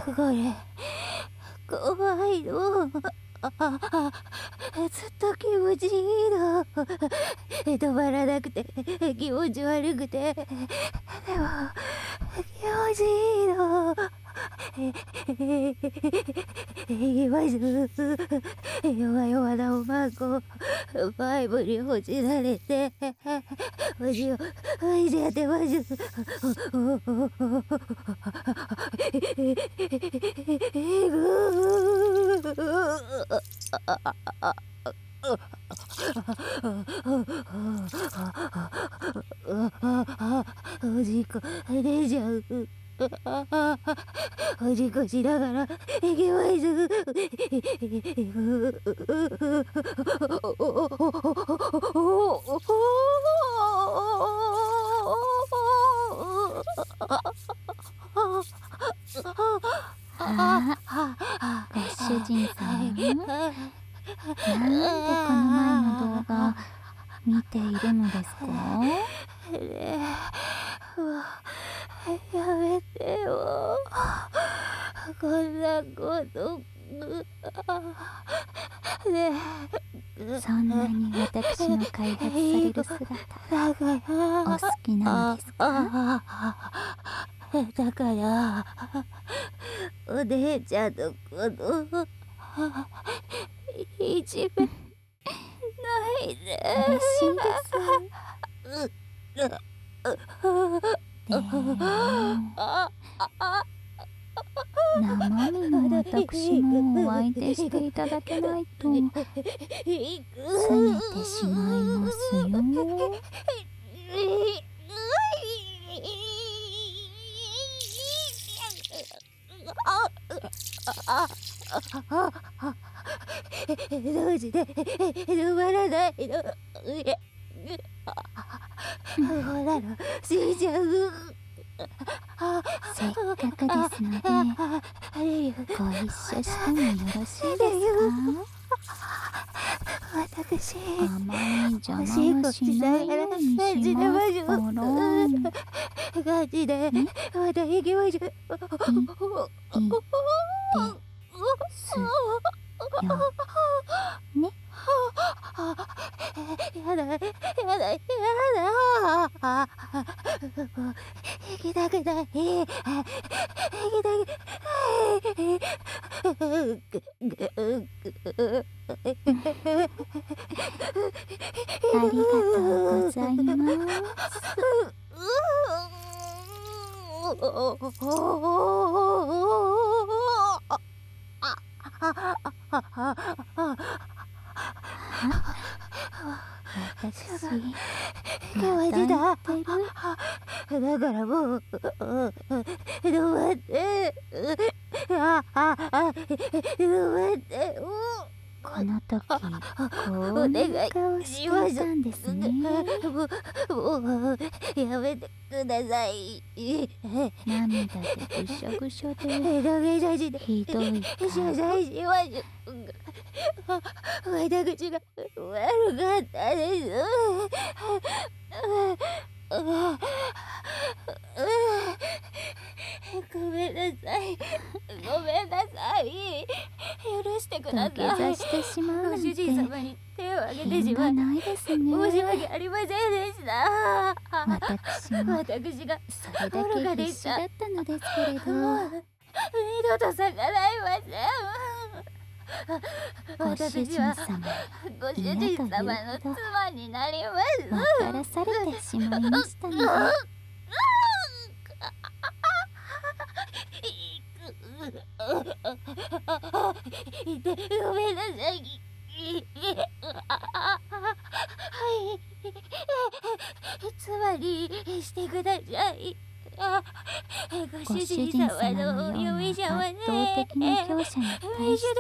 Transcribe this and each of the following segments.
これ怖いの。ずっと気持ちいいの。止まらなくて気持ち悪くて、でも気持ちいいの。行きましょう。弱々なおまんこバイブにほじられて、ほじをほいでやってましょう。おじこ出ちゃう。おじこしながら行きましょご主人さん、なんでこの前の動画見ているのですか？ やめてよ。こんなこと。ねえ、そんなに私の開発される姿お好きなのですか？ だからお姉ちゃんのこといじめないで。 嬉しいです。でも生身の私もお相手していただけないと拗ねてしまいますよ。 どうして止まらないの。ほらの死んじゃう。 せっかくですのでご一緒してもよろしいです私か？あまり邪魔はしないようにしますから。 ガチでまた行きましょう。 すよね。 やだやだやだ。行きたくない。行きたくない。 ありがとうございます。私また言ってる。 だからもう止まって。止まって。 この時こんな顔していたんですね。 もうやめてください。 涙でぐしょぐしょでひどい謝罪しましょう。私が悪かったです。ごめんなさい。ごめんなさい。許してください。 土下座してしまうなんてご主人様に手を挙げてし品がまいないですね。 申し訳ありませんでした。 私も私がそれだけ必死だったのですけれど、 二度と逆らいません。 ご主人は様ご主人様の妻になります。 分からされてしまいましたので。 いてごめんなさい。はい。つまりしてください。ご主人様のお嫁様で圧倒的な強者に対して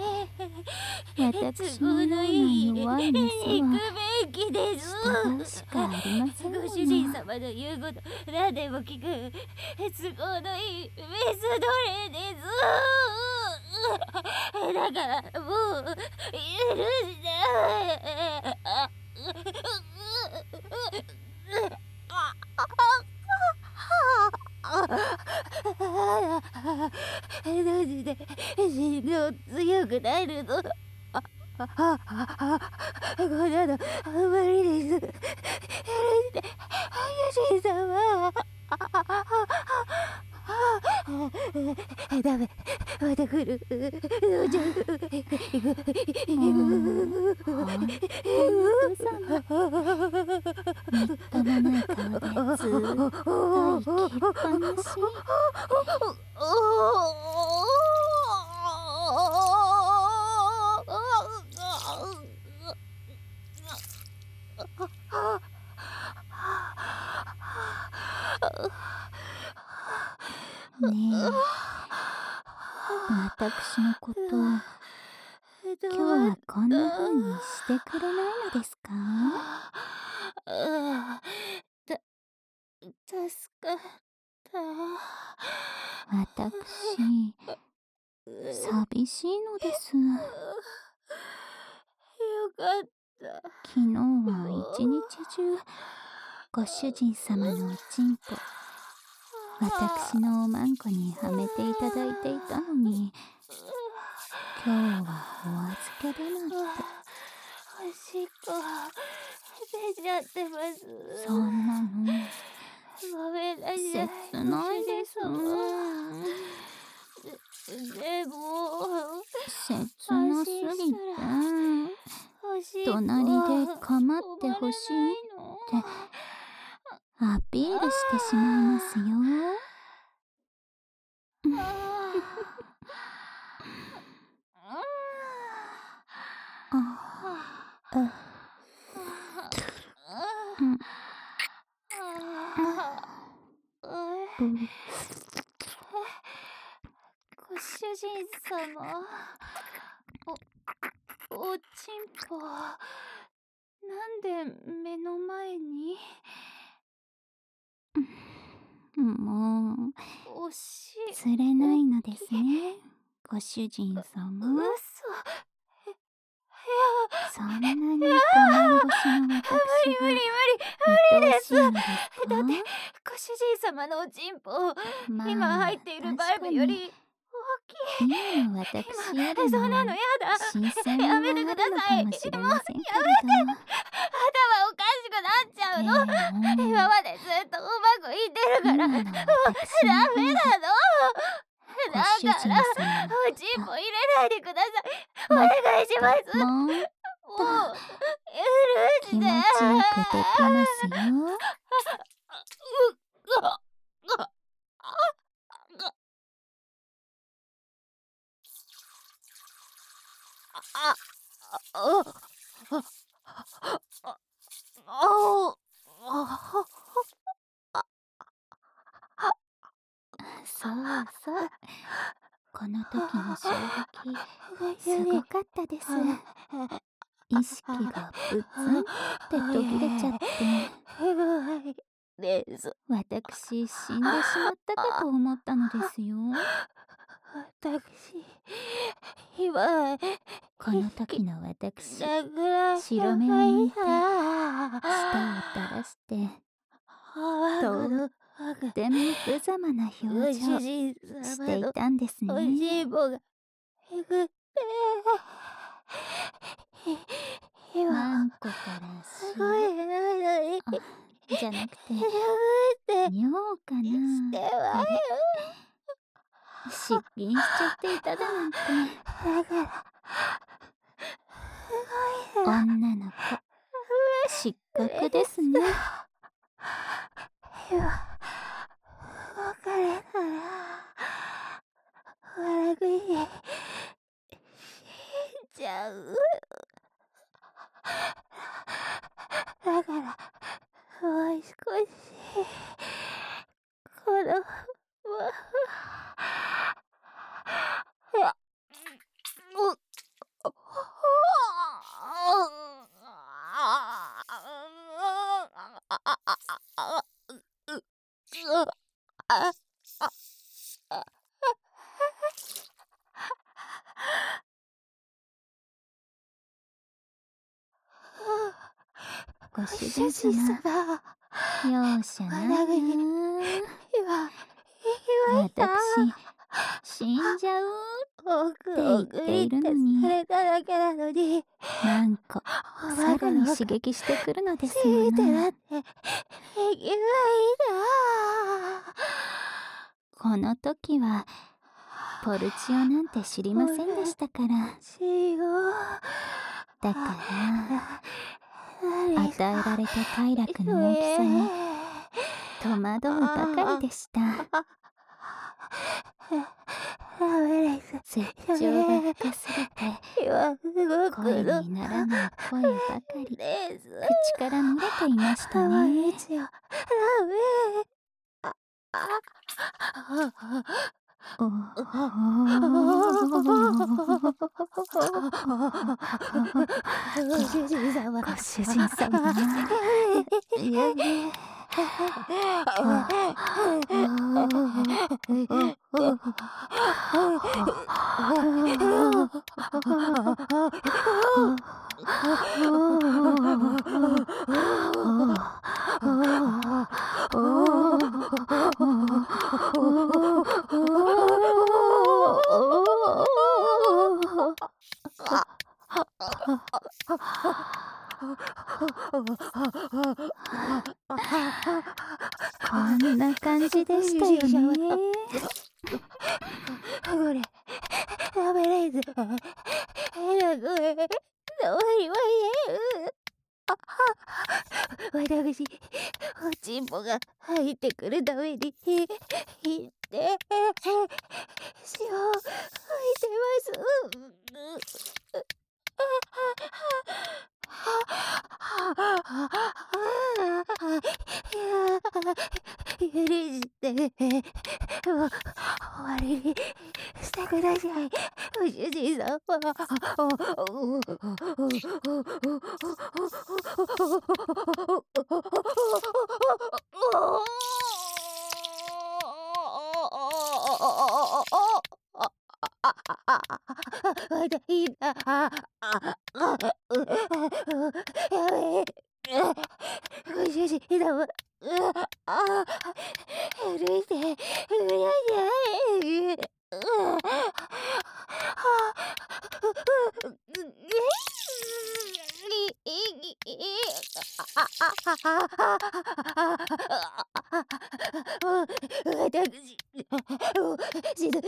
私のような弱いメス行くはべきです。 従うしかありませんもご主人様の言うこと何でも聞く都合のいいメス奴隷です。だからもう許してどうして心臓強くなるの？こんなのあんまりです。許して、ユジン様。ダメ、また来る。どうちゃん。 みっともない顔でずーっと息っぱなし。ねえ、私のこと今日はこんな風にしてくれないのですか？ 助かった。 私寂しいのです。 よかった。 昨日は一日中ご主人様のおちんぽ私のおまんこにはめていただいていたのに、今日はお預けだなんて。 おしっこ出ちゃってます。 そんなのごめんなさい。 切ないです。 でも切なすぎて隣で構ってほしいってアピールしてしまいますよ。 ご主人様、おちんぽ、なんで目の前に？ もおし、 釣れないのですね、ご主人様。 嘘。 そんなに我慢腰の私が愛おしいのですか？ だってご主人様のおちんぽ、今入っているバイブより大きい。 今の私よりもそんなのやだ。 新鮮味があるのかもしれませんけれど、 頭おかしくなっちゃうの。今までずっとうまくいってるからダメなの。だからおちんぽ入れないでください。お願いします。 もっもう許して。 気持ちよくできますよ。そうそう、この時の衝撃すごかったです。意識がブツンって途切れちゃって私死んでしまったかと思ったのですよ。 私今この時の私、 白目を向いて舌を垂らしてとっても無様な表情していたんですね。 おしんぼがえぐってマンコからすごいなのにじゃなくてえぐって尿かな。 してはよ。 失禁しちゃっていただなんて。 だからすごいな。 女の子失格ですね。 今別れたら悪く死んじゃう。だからもう少しこのご主人様、容赦ないな。私死んじゃう奥言っ奥ているのににされただけなのに、 なんかおさらにバカの刺激してくるのです強いてもの。 なって平気がいいこの時はポルチオなんて知りませんでしたから。 な。死後だから与えられた快楽の大きさに戸惑うばかりでした。絶頂が深すぎて声にならない声ばかり口から漏れていましたね。 ご主人様、 ご主人様、やべこんな感じでしたよね。 これ食べれず変な声どうにも言えん。私おちんぽが入ってくるために言って塩吹いてます許してもう終わりにしてください、ご主人様。まだいいんだ。やべえ。ご主人様。許してください。私、死ぬ、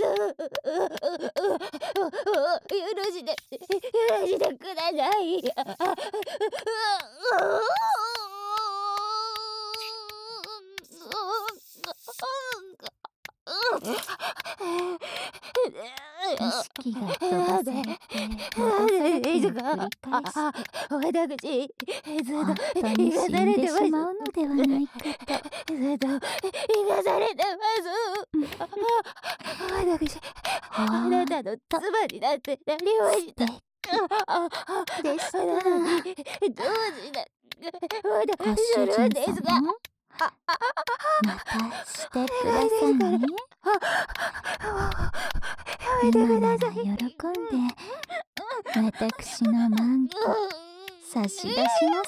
許してください。 意識が飛ばされて戻されて繰り返して私、 本当に死んでしまうのではないかと。 生かされてます。私、あなたの妻になってなりました。 でした。 なのに、どうしてご主人様、またしてくださいね。今なら喜んで私のマンコ差し出しますから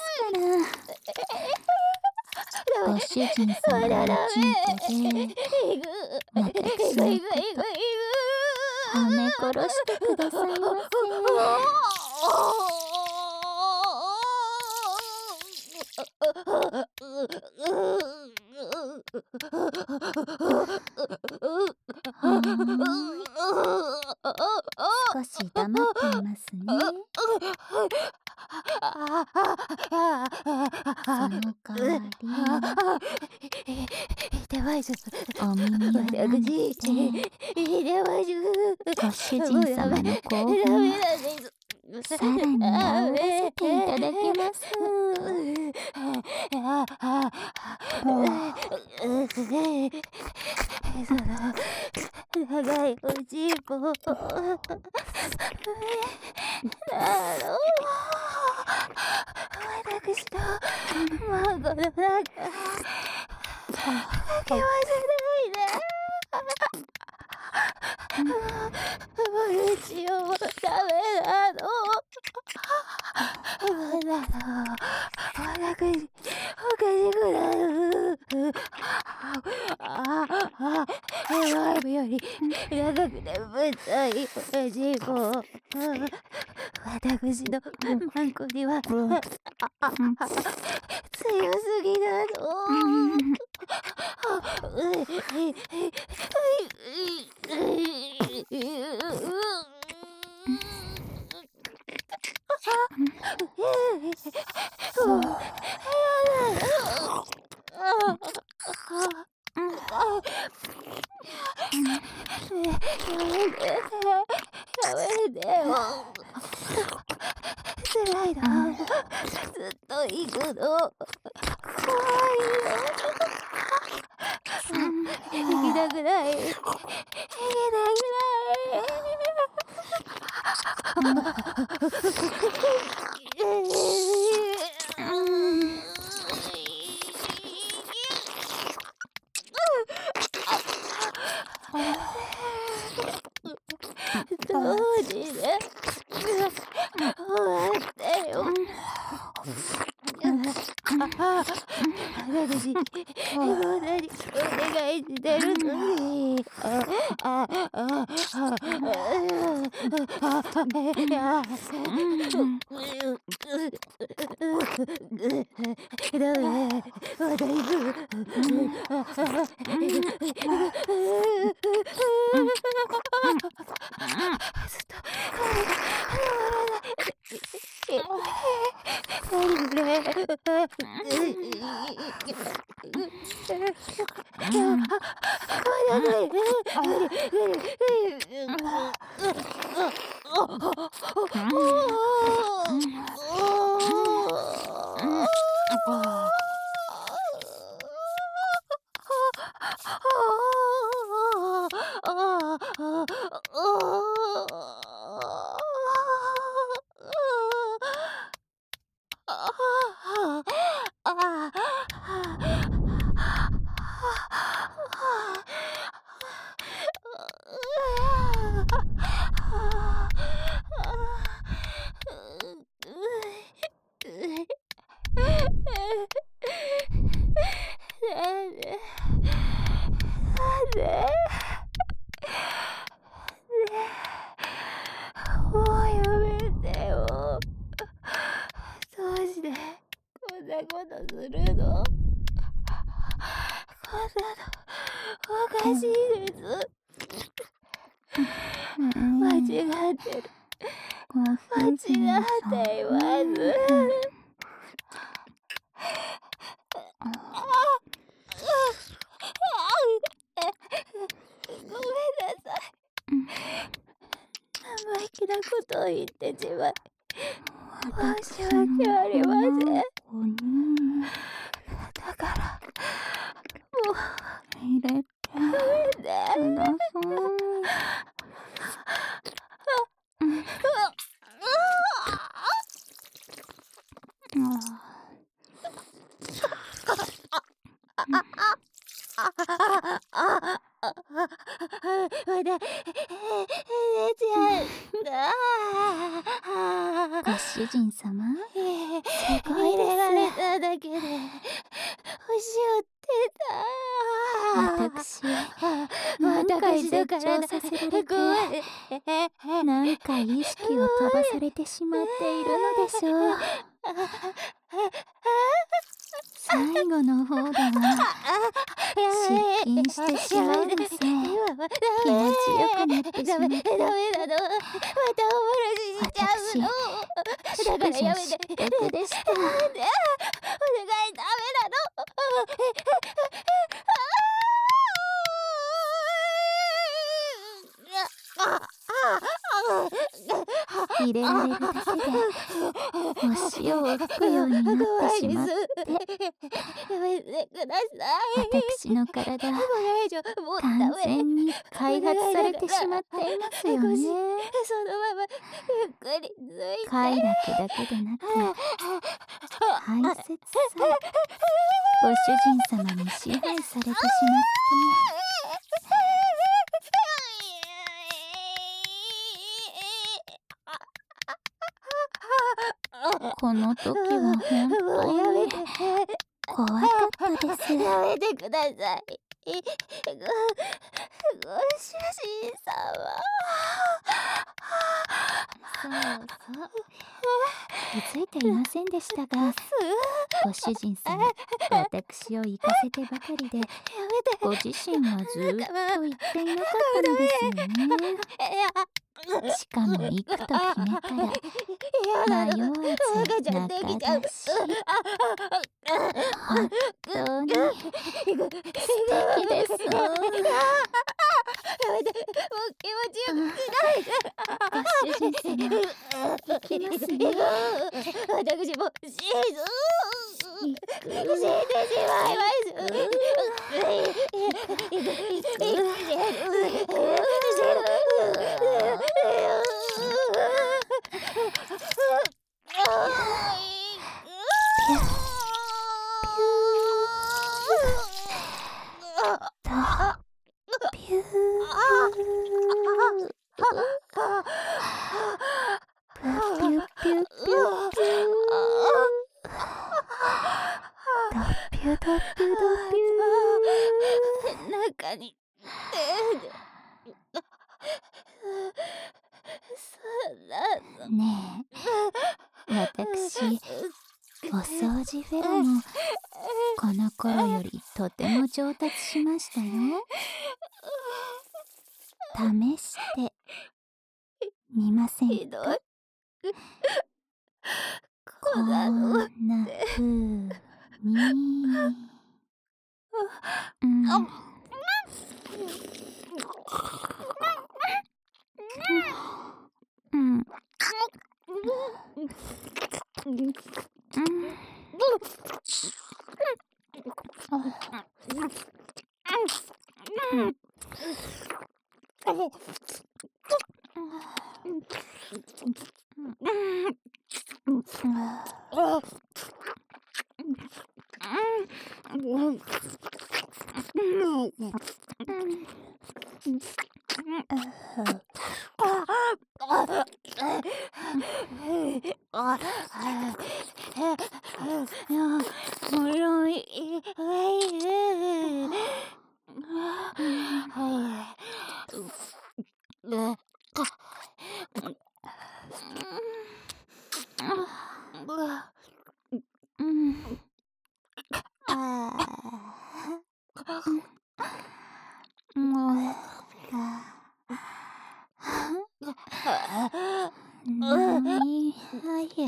。ご主人様のチンポで私のことはめ殺してくださいませ。少し黙っていますね。その代わりお耳を舐めてご主人様の興奮をさらに煽らせていただきます。 長いおちんぽ私と孫の中かけ忘れないで。マルチオもダメなの。私おかしくなる。やばい病より長く眠ったいおじいも、私のマンコには強すぎなの。やめてよ。辛いの。ずっと行くの。怖いよ。行きたくない。行きたくどうして終わってよ。私こんなにお願いしてるのに。ダメ、まだ行く。ずっともうやめてよ。どうしてこんなことするの？こんなのおかしいです。間違ってる。間違っています。ごめんなさい。生意気なことを言ってしまい申し訳ありません。だからもう入れてダメだ。まだ寝ちゃうんだ。 ご主人様、 入れられただけで星をってた。 私何回絶頂させられて何回意識を飛ばされてしまっているのでしょう。最後の方では失禁してしまうのさえ気持ちよくなってしまって、 ダメなの。またおもらししちゃうの。だからやめて。 淑女失格でした。 お願い、ダメなの。 入れられるだけでお潮を吹くようになってしまって、 やめてください。 私の体これ以上もうダ完メ。 全に開発されてしまっていますよね。 そのままゆっくりついて。 快楽だけでなく排泄さご主人様に支配されてしまって、この時は本当に怖かったです。 やめてください。ご主神様。 そうそう。気づいていませんでしたが、ご主人様、私を行かせてばかりで、 やめて。 ご自身はずーっと行っていなかったのですよね。しかも行くと決めたら迷わず仲出し。本当に素敵です。 やめて。もう気持ちよくしないで。 ご主人様、行きますね。 私も死行く。 んでしまいます。 ピューとピュー。ピュピュピュピュピュドピュドピュドピュ。 中にそんなのねえ、私、お掃除フェロモン、この頃よりとても上達しましたよ。試してみませんひどか？ いこんな風に。何はいね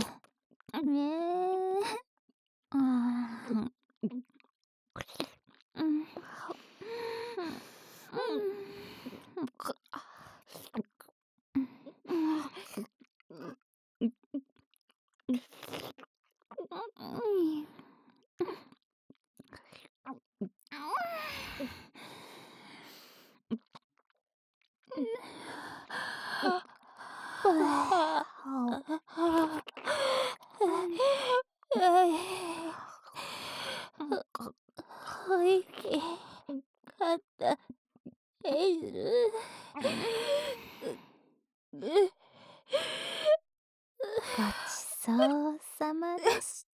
かったエイズルごちそうさまでした。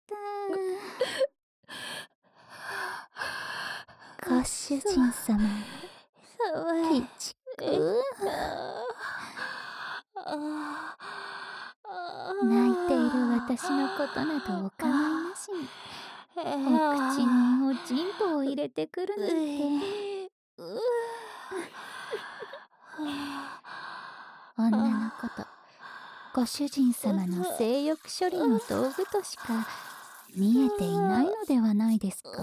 ご主人様よ、鬼畜。泣いている私のことなどお構いなしに、お口におちんぽを入れてくるなんて。女のこと、ご主人様の性欲処理の道具としか見えていないのではないですか？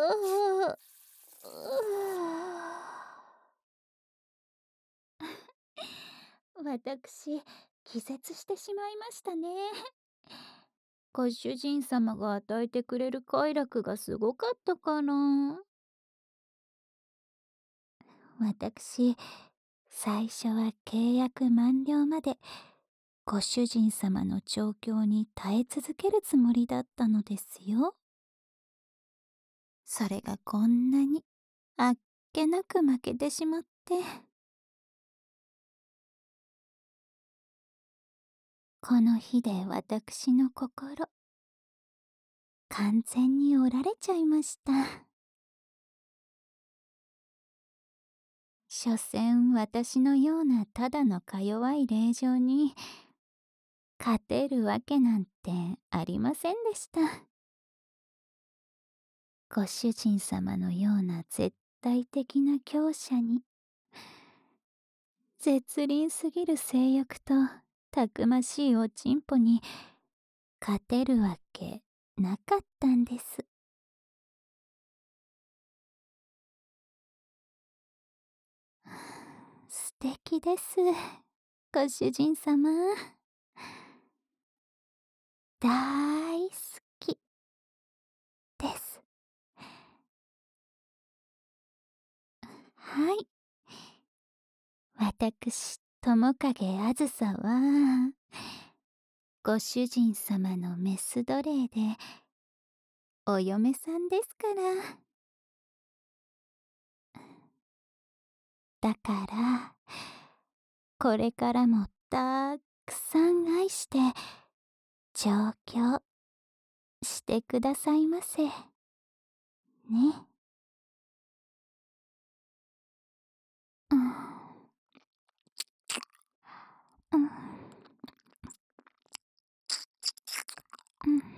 私、気絶してしまいましたね。ご主人様が与えてくれる快楽がすごかったから。私、最初は契約満了までご主人様の調教に耐え続けるつもりだったのですよ。それがこんなにあっけなく負けてしまって。この日で私の心、完全に折られちゃいました。 所詮私のようなただのか弱い霊場に勝てるわけなんてありませんでした。ご主人様のような絶対的な強者に、絶倫すぎる性欲とたくましいおちんぽに勝てるわけなかったんです。素敵です、ご主人様。大好きです。はい。私、友影あずさは、ご主人様のメス奴隷で、お嫁さんですから。だから、これからもたくさん愛して、上京してくださいませ。ね。うん。うん。うん。